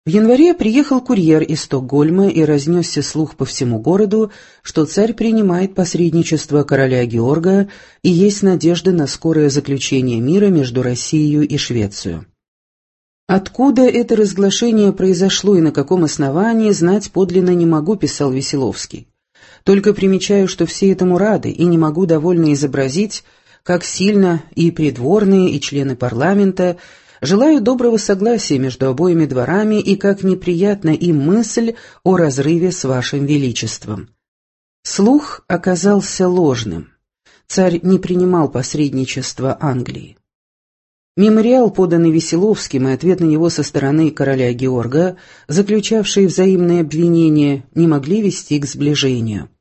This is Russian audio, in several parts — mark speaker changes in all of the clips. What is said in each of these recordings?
Speaker 1: В январе приехал курьер из Стокгольма и разнесся слух по всему городу, что царь принимает посредничество короля Георга и есть надежда на скорое заключение мира между Россией и Швецией. «Откуда это разглашение произошло и на каком основании, знать подлинно не могу», — писал Веселовский. «Только примечаю, что все этому рады, и не могу довольно изобразить, как сильно и придворные, и члены парламента желают доброго согласия между обоими дворами, и как неприятна им мысль о разрыве с вашим величеством». Слух оказался ложным. Царь не принимал посредничество Англии. Мемориал, поданный Веселовским, и ответ на него со стороны короля Георга, заключавшие взаимные обвинения, не могли вести к сближению.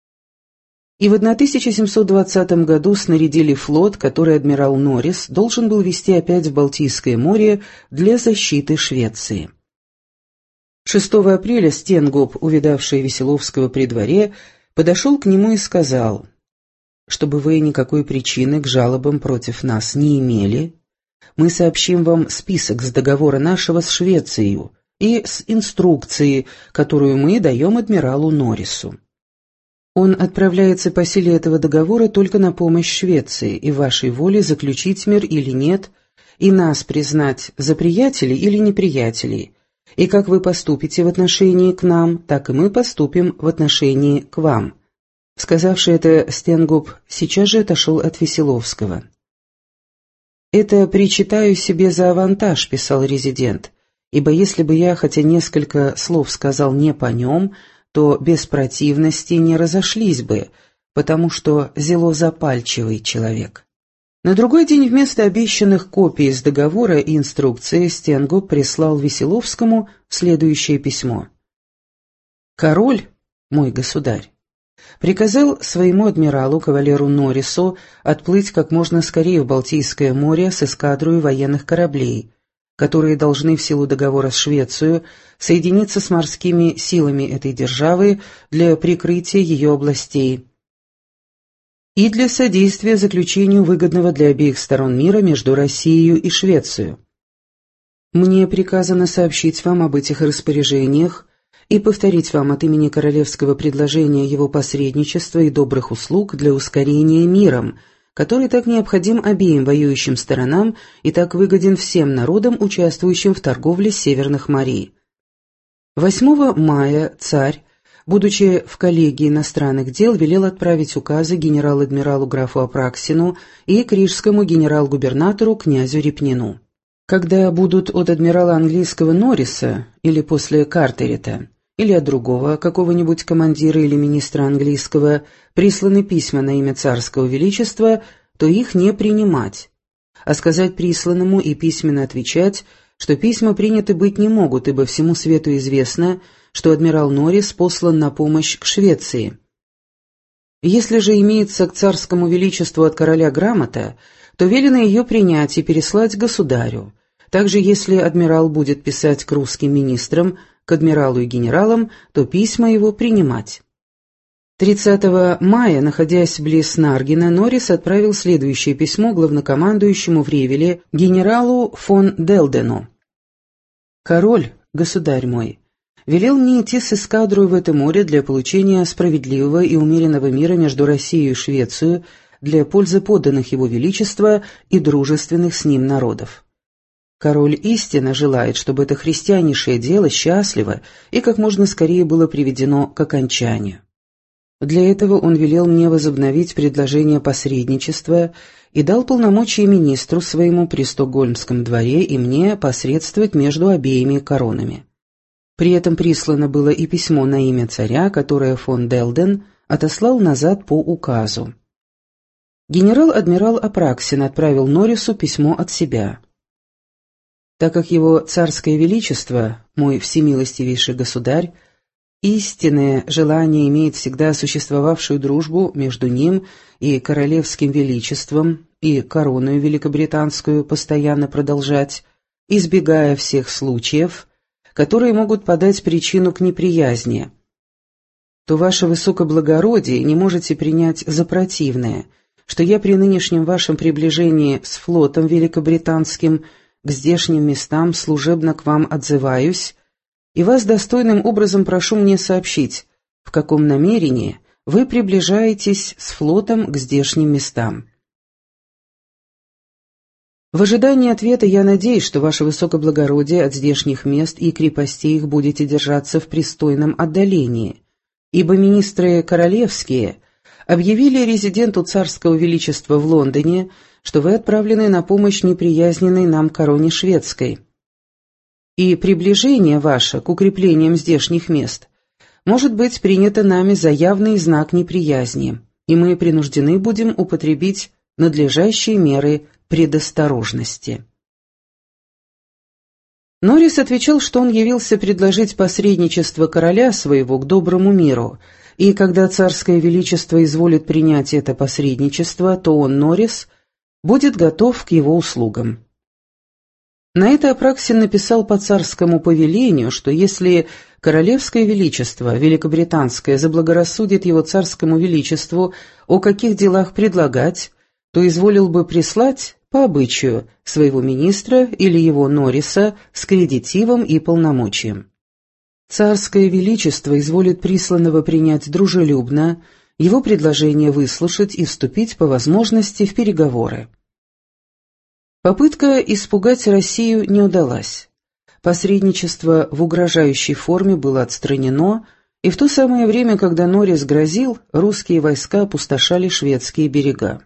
Speaker 1: И в 1720 году снарядили флот, который адмирал Норрис должен был вести опять в Балтийское море для защиты Швеции. 6 апреля Стенгоп, увидавший Веселовского при дворе, подошел к нему и сказал: «Чтобы вы никакой причины к жалобам против нас не имели, мы сообщим вам список с договора нашего с Швецией и с инструкцией, которую мы даем адмиралу Норрису. Он отправляется по силе этого договора только на помощь Швеции, и в вашей воле заключить мир или нет, и нас признать за приятелей или неприятелей, и как вы поступите в отношении к нам, так и мы поступим в отношении к вам». Сказавший это, Стенгоп сейчас же отошел от Веселовского. «Это причитаю себе за авантаж», — писал резидент, «ибо если бы я хотя несколько слов сказал не по нем, то без противности не разошлись бы, потому что зело запальчивый человек». На другой день вместо обещанных копий из договора и инструкции Стенгоп прислал Веселовскому следующее письмо. «Король, мой государь, приказал своему адмиралу, кавалеру Норрису, отплыть как можно скорее в Балтийское море с эскадрой военных кораблей, которые должны в силу договора с Швецией соединиться с морскими силами этой державы для прикрытия ее областей и для содействия заключению выгодного для обеих сторон мира между Россией и Швецией. Мне приказано сообщить вам об этих распоряжениях и повторить вам от имени королевского предложения его посредничества и добрых услуг для ускорения миром, который так необходим обеим воюющим сторонам и так выгоден всем народам, участвующим в торговле северных морей. 8 мая царь, будучи в коллегии иностранных дел, велел отправить указы генерал-адмиралу графу Апраксину и к рижскому генерал-губернатору князю Репнину. Когда будут от адмирала английского Норриса или после Картерета, или от другого какого-нибудь командира или министра английского присланы письма на имя царского величества, то их не принимать, а сказать присланному и письменно отвечать, что письма приняты быть не могут, ибо всему свету известно, что адмирал Норрис послан на помощь к Швеции. Если же имеется к царскому величеству от короля грамота, то велено ее принять и переслать государю. Также, если адмирал будет писать к русским министрам, к адмиралу и генералам, то письма его принимать. 30 мая, находясь близ Наргена, Норрис отправил следующее письмо главнокомандующему в Ревеле генералу фон Делдену. «Король, государь мой, велел мне идти с эскадрой в это море для получения справедливого и умеренного мира между Россией и Швецией для пользы подданных его величества и дружественных с ним народов. Король истинно желает, чтобы это христианнейшее дело счастливо и как можно скорее было приведено к окончанию. Для этого он велел мне возобновить предложение посредничества и дал полномочия министру своему при Стокгольмском дворе и мне посредствовать между обеими коронами. При этом прислано было и письмо на имя царя, которое фон Делден отослал назад по указу. Генерал-адмирал Апраксин отправил Норрису письмо от себя. Так как его царское величество, мой всемилостивейший государь, истинное желание имеет всегда существовавшую дружбу между ним и королевским величеством и короною великобританскую постоянно продолжать, избегая всех случаев, которые могут подать причину к неприязни, то ваше высокоблагородие не можете принять за противное, что я при нынешнем вашем приближении с флотом великобританским к здешним местам служебно к вам отзываюсь и вас достойным образом прошу мне сообщить, в каком намерении вы приближаетесь с флотом к здешним местам. В ожидании ответа я надеюсь, что ваше высокоблагородие от здешних мест и крепостей их будете держаться в пристойном отдалении, ибо министры королевские объявили резиденту царского величества в Лондоне, что вы отправлены на помощь неприязненной нам короне шведской. И приближение ваше к укреплениям здешних мест может быть принято нами за явный знак неприязни, и мы принуждены будем употребить надлежащие меры предосторожности. Норрис отвечал, что он явился предложить посредничество короля своего к доброму миру, и когда царское величество изволит принять это посредничество, то он, Норрис, будет готов к его услугам. На это Апраксин написал по царскому повелению, что если королевское величество великобританское заблагорассудит его царскому величеству о каких делах предлагать, то изволил бы прислать, по обычаю, своего министра или его Норриса с кредитивом и полномочием. Царское величество изволит присланного принять дружелюбно, его предложение выслушать и вступить по возможности в переговоры. Попытка испугать Россию не удалась. Посредничество в угрожающей форме было отстранено, и в то самое время, когда Норрис грозил, русские войска опустошали шведские берега.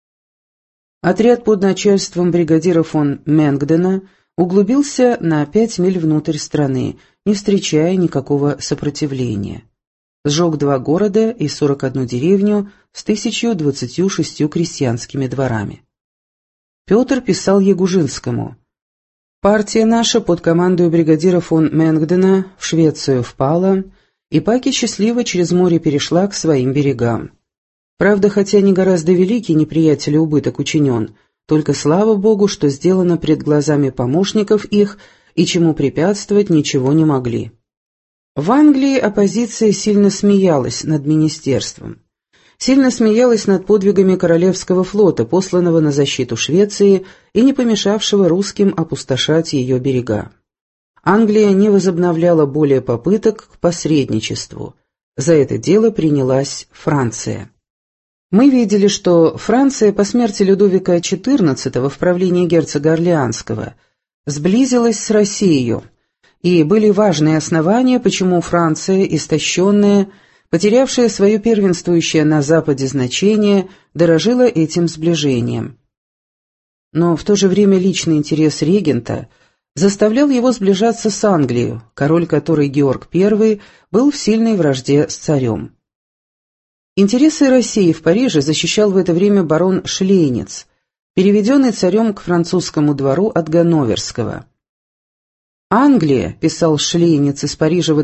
Speaker 1: Отряд под начальством бригадира фон Менгдена углубился на 5 миль внутрь страны, не встречая никакого сопротивления. Сжег 2 города и 41 деревню с 1026 крестьянскими дворами. Петр писал Ягужинскому: «Партия наша под командой бригадира фон Менгдена в Швецию впала, и паки счастливо через море перешла к своим берегам. Правда, хотя не гораздо великий неприятелю убыток учинен, только слава Богу, что сделано пред глазами помощников их, и чему препятствовать ничего не могли». В Англии оппозиция сильно смеялась над министерством. Сильно смеялась над подвигами Королевского флота, посланного на защиту Швеции и не помешавшего русским опустошать ее берега. Англия не возобновляла более попыток к посредничеству. За это дело принялась Франция. Мы видели, что Франция по смерти Людовика XIV в правлении герцога Орлеанского сблизилась с Россией, и были важные основания, почему Франция, истощенная, потерявшая свое первенствующее на Западе значение, дорожила этим сближением. Но в то же время личный интерес регента заставлял его сближаться с Англией, король которой Георг I был в сильной вражде с царем. Интересы России в Париже защищал в это время барон Шлейниц, переведенный царем к французскому двору от Ганноверского. «Англия», — писал Шлейниц из Парижа в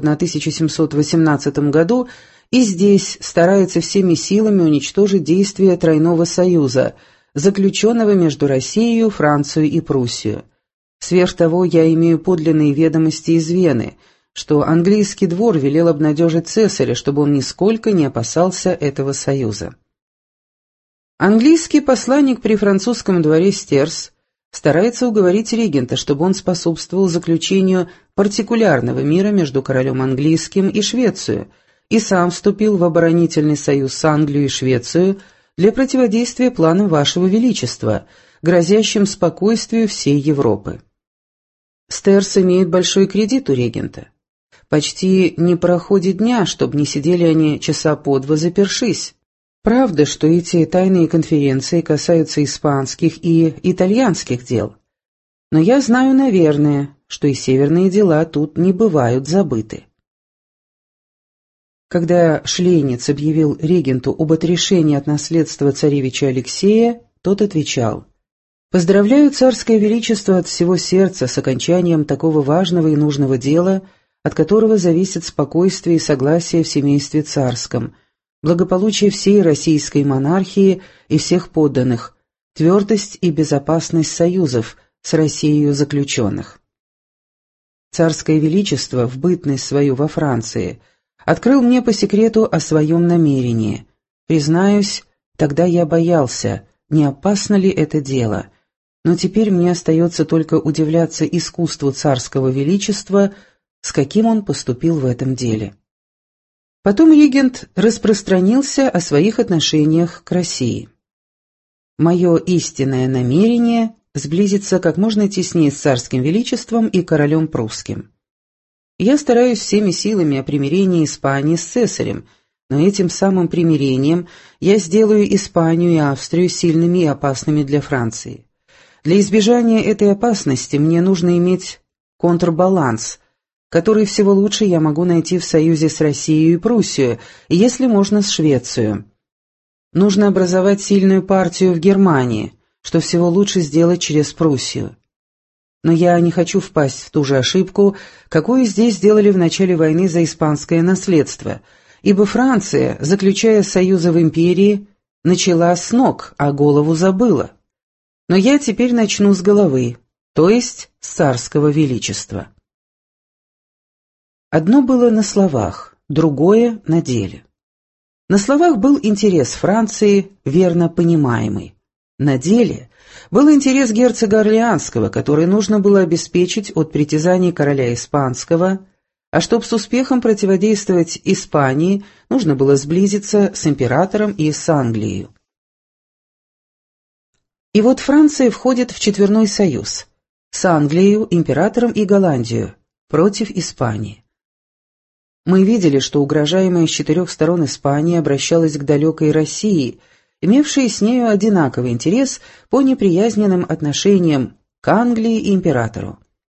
Speaker 1: 1718 году, и здесь старается всеми силами уничтожить действие Тройного союза, заключенного между Россией, Францией и Пруссией. Сверх того, я имею подлинные ведомости из Вены, что английский двор велел обнадежить цесаря, чтобы он нисколько не опасался этого союза. Английский посланник при французском дворе Стерс старается уговорить регента, чтобы он способствовал заключению партикулярного мира между королем английским и Швецией, и сам вступил в оборонительный союз с Англией и Швецией для противодействия планам вашего величества, грозящим спокойствию всей Европы. Стерс имеет большой кредит у регента. Почти не проходит дня, чтобы не сидели они часа по 2 запершись. Правда, что эти тайные конференции касаются испанских и итальянских дел. Но я знаю, наверное, что и северные дела тут не бывают забыты. Когда Шлейниц объявил регенту об отрешении от наследства царевича Алексея, тот отвечал: «Поздравляю царское величество от всего сердца с окончанием такого важного и нужного дела, от которого зависит спокойствие и согласие в семействе царском, благополучие всей российской монархии и всех подданных, твердость и безопасность союзов с Россией заключенных». Царское величество в бытность свою во Франции открыл мне по секрету о своем намерении. Признаюсь, тогда я боялся, не опасно ли это дело, но теперь мне остается только удивляться искусству царского величества с каким он поступил в этом деле. Потом регент распространился о своих отношениях к России. «Мое истинное намерение – сблизиться как можно теснее с царским величеством и королем прусским. Я стараюсь всеми силами о примирении Испании с цесарем, но этим самым примирением я сделаю Испанию и Австрию сильными и опасными для Франции. Для избежания этой опасности мне нужно иметь контрбаланс, который всего лучше я могу найти в союзе с Россией и Пруссией, и, если можно, с Швецией. Нужно образовать сильную партию в Германии, что всего лучше сделать через Пруссию. Но я не хочу впасть в ту же ошибку, какую здесь сделали в начале войны за испанское наследство, ибо Франция, заключая союзы в империи, начала с ног, а голову забыла. Но я теперь начну с головы, то есть с царского величества». Одно было на словах, другое на деле. На словах был интерес Франции, верно понимаемый. На деле был интерес герцога Орлеанского, который нужно было обеспечить от притязаний короля Испанского, а чтобы с успехом противодействовать Испании, нужно было сблизиться с императором и с Англией. И вот Франция входит в четверной союз с Англией, императором и Голландией против Испании. Мы видели, что угрожаемая с четырех сторон Испания обращалась к далекой России, имевшей с нею одинаковый интерес по неприязненным отношениям к Англии и императору.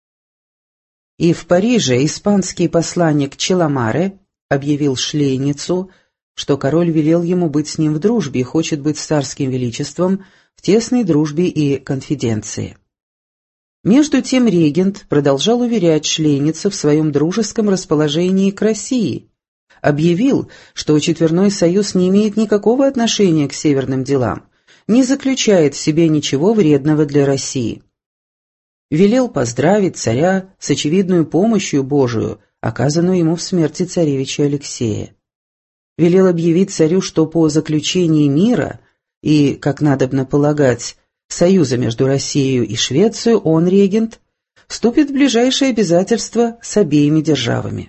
Speaker 1: И в Париже испанский посланник Челомаре объявил Шлейницу, что король велел ему быть с ним в дружбе и хочет быть с царским величеством в тесной дружбе и конфиденции. Между тем регент продолжал уверять Шлейница в своем дружеском расположении к России, объявил, что четверной союз не имеет никакого отношения к северным делам, не заключает в себе ничего вредного для России. Велел поздравить царя с очевидной помощью Божию, оказанную ему в смерти царевича Алексея. Велел объявить царю, что по заключении мира и, как надобно полагать, союза между Россией и Швецией он, регент, вступит в ближайшие обязательства с обеими державами.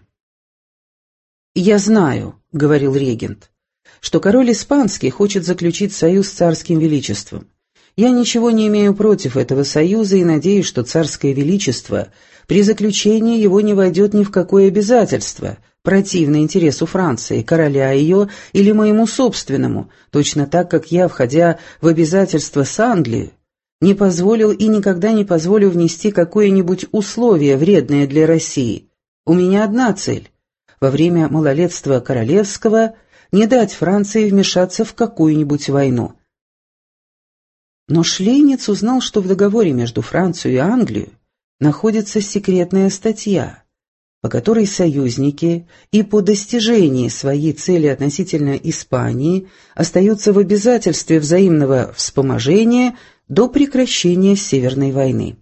Speaker 1: «Я знаю, — говорил регент, — что король испанский хочет заключить союз с царским величеством. Я ничего не имею против этого союза и надеюсь, что царское величество при заключении его не войдет ни в какое обязательство, противное интересу Франции, короля ее или моему собственному, точно так, как я, входя в обязательства с Англией, не позволил и никогда не позволю внести какое-нибудь условие, вредное для России. У меня одна цель – во время малолетства королевского не дать Франции вмешаться в какую-нибудь войну. Но Шлейниц узнал, что в договоре между Францией и Англией находится секретная статья, по которой союзники и по достижении своей цели относительно Испании остаются в обязательстве взаимного вспоможения до прекращения Северной войны.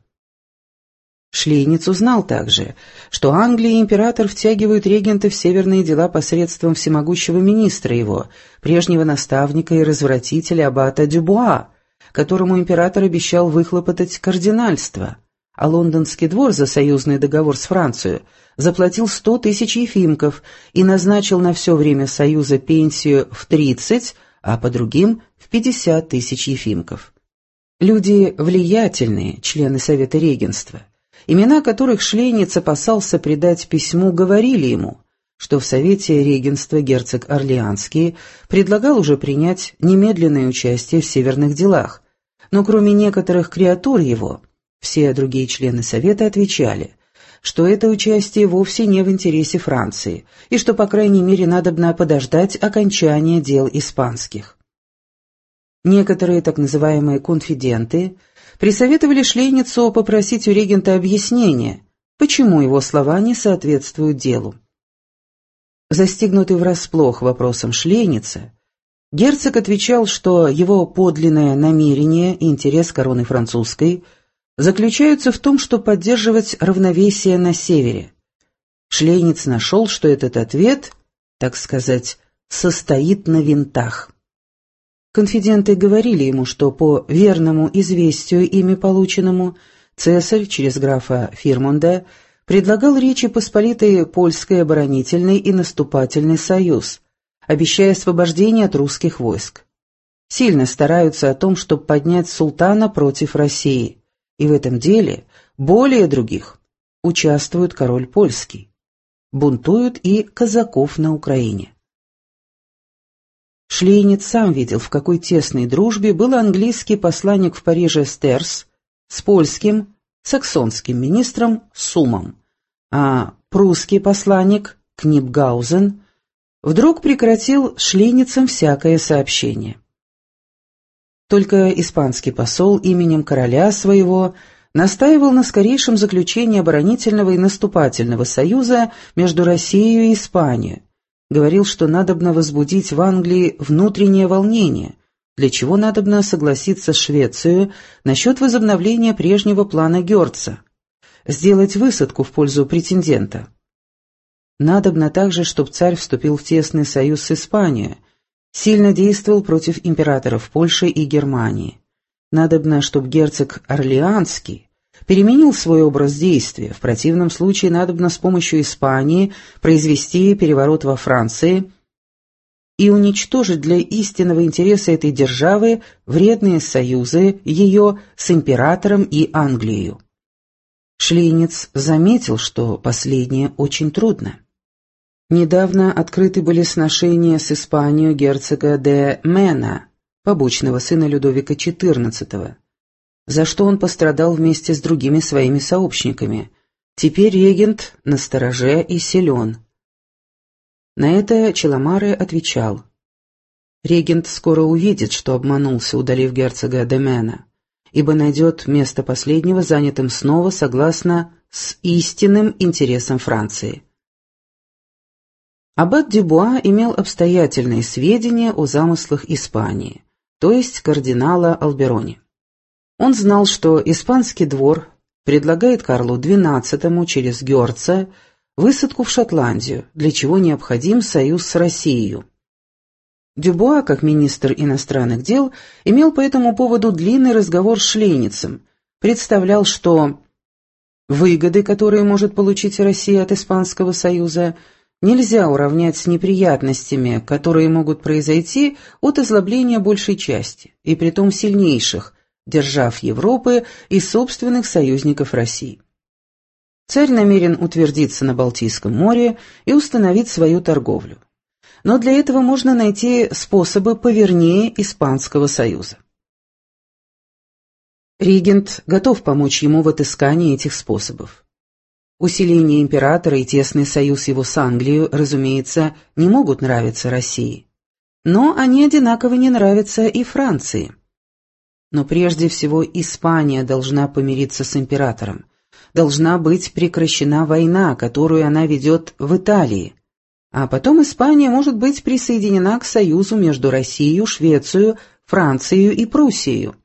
Speaker 1: Шлейниц узнал также, что Англия и император втягивают регента в северные дела посредством всемогущего министра его, прежнего наставника и развратителя аббата Дюбуа, которому император обещал выхлопотать кардинальство, а лондонский двор за союзный договор с Францией заплатил 100 тысяч ефимков и назначил на все время союза пенсию в 30, а по другим в 50 тысяч ефимков. Люди влиятельные, члены Совета регенства, имена которых Шлейниц опасался предать письму, говорили ему, что в Совете регенства герцог Орлеанский предлагал уже принять немедленное участие в северных делах, но кроме некоторых креатур его, все другие члены Совета отвечали, что это участие вовсе не в интересе Франции, и что, по крайней мере, надобно подождать окончания дел испанских. Некоторые так называемые конфиденты присоветовали Шлейницу попросить у регента объяснения, почему его слова не соответствуют делу. Застигнутый врасплох вопросом Шлейница, герцог отвечал, что его подлинное намерение и интерес короны французской заключаются в том, чтобы поддерживать равновесие на севере. Шлейниц нашел, что этот ответ, так сказать, состоит на винтах. Конфиденты говорили ему, что по верному известию ими полученному, цесарь через графа Фирмонда предлагал Речи Посполитой Польский оборонительный и наступательный союз, обещая освобождение от русских войск. Сильно стараются о том, чтобы поднять султана против России, и в этом деле, более других, участвует король польский. Бунтуют и казаков на Украине. Шлейниц сам видел, в какой тесной дружбе был английский посланник в Париже Стерс с польским, саксонским министром Сумом, а прусский посланник Книпгаузен вдруг прекратил с Шлейницем всякое сообщение. Только испанский посол именем короля своего настаивал на скорейшем заключении оборонительного и наступательного союза между Россией и Испанией, говорил, что надобно возбудить в Англии внутреннее волнение, для чего надобно согласиться с Швецией насчет возобновления прежнего плана Герца, сделать высадку в пользу претендента. Надобно также, чтобы царь вступил в тесный союз с Испанией, сильно действовал против императоров Польши и Германии. Надобно, чтобы герцог Орлеанский переменил свой образ действия, в противном случае надобно с помощью Испании произвести переворот во Франции и уничтожить для истинного интереса этой державы вредные союзы ее с императором и Англией. Шлейниц заметил, что последнее очень трудно. Недавно открыты были сношения с Испанией герцога де Мена, побочного сына Людовика XIV, за что он пострадал вместе с другими своими сообщниками. Теперь регент настороже и силен. На это Челомаре отвечал: регент скоро увидит, что обманулся, удалив герцога де Мена, ибо найдет место последнего занятым снова согласно с истинным интересом Франции. Аббат Дюбуа имел обстоятельные сведения о замыслах Испании, то есть кардинала Алберони. Он знал, что испанский двор предлагает Карлу XII через Герца высадку в Шотландию, для чего необходим союз с Россией. Дюбуа, как министр иностранных дел, имел по этому поводу длинный разговор с Шлейницем, представлял, что выгоды, которые может получить Россия от Испанского союза, нельзя уравнять с неприятностями, которые могут произойти от озлобления большей части, и притом сильнейших, держав Европы и собственных союзников России. Царь намерен утвердиться на Балтийском море и установить свою торговлю. Но для этого можно найти способы повернее Испанского союза. Регент готов помочь ему в отыскании этих способов. Усиление императора и тесный союз его с Англией, разумеется, не могут нравиться России. Но они одинаково не нравятся и Франции. Но прежде всего Испания должна помириться с императором. Должна быть прекращена война, которую она ведет в Италии. А потом Испания может быть присоединена к союзу между Россией, Швецией, Францией и Пруссией.